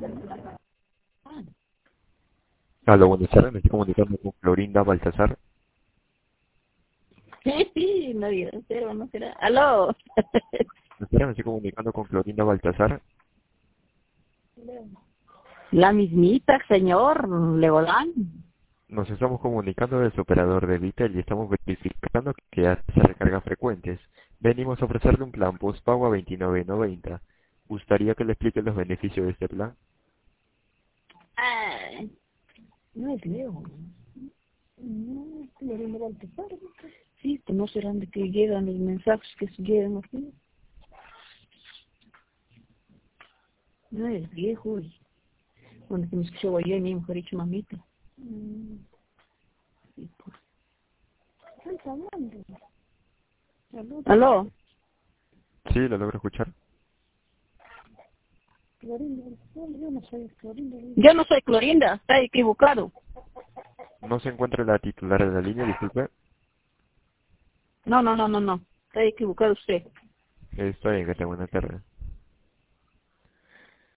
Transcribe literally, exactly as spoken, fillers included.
Aló, buenas tardes, me estoy comunicando con Florinda Baltasar. Sí, sí, no digas cero, no será. ¡Aló! Buenas tardes, me estoy comunicando con Florinda Baltasar. La mismita, señor Legodán. Nos estamos comunicando del operador de Vitel y estamos verificando que hace recargas frecuentes. Venimos a ofrecerle un plan postpago a veintinueve noventa. ¿Gustaría que le explique los beneficios de este plan? Ay, no es Leo. No, es Lorena Baltasar. Sí, pues no serán de que llegan los mensajes que se llegan aquí. No es viejo. Y bueno, que me escuchó ayer, mi mujer dicho mamita. Mm, sí, pues. ¿Estás hablando? ¿Aló? ¿Aló? Sí, lo logro escuchar. Clorinda, yo no soy Clorinda. Yo no soy Clorinda, está equivocado. No se encuentra la titular de la línea, disculpe. No, no, no, no, no. Está equivocado usted. Está bien, que tenga buena tarde.